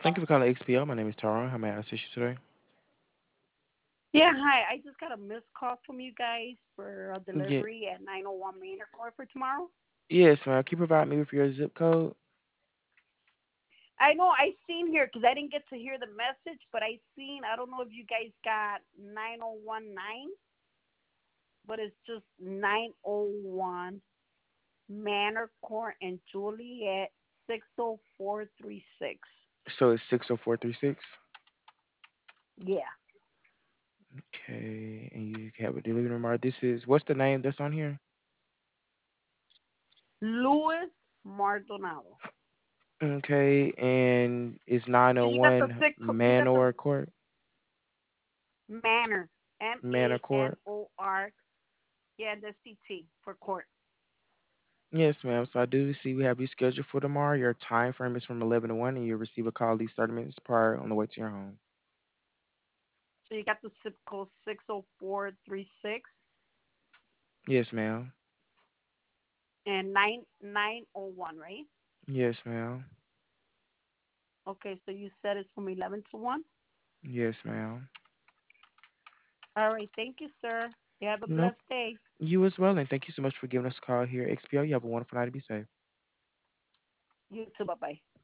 Thank you for calling XPO. My name is Tara. How may I assist you today? Yeah, hi. I just got a missed call from you guys for a Yeah, delivery at 901 Manor Court for tomorrow. yes, ma'am. Can you provide me with your zip code? I know I seen here because I didn't get to hear the message, but I don't know if you guys got 9019, but it's just 901 Manor Court in Juliet 60436. So it's 60436. Yeah. Okay, and you have a delivery number. This is what's the name that's on here? Louis Maldonado. Okay, and it's And you got the 901 six, you got the Manor Court. Manor, M Manor A N Court. O R. Yeah, the CT for court. Yes, ma'am. So I do see we have you scheduled for tomorrow. Your time frame is from 11 to 1, and you'll receive a call at least 30 minutes prior on the way to your home. So you got the zip code 60436 Yes, ma'am. and 9901, right? Yes, ma'am. Okay, so you said it's from 11 to 1. Yes, ma'am. All right, thank you, sir. You have a Nope. blessed day. You as well, and thank you so much for giving us a call here at XPO. You have a wonderful night. Be safe. You too. Bye bye.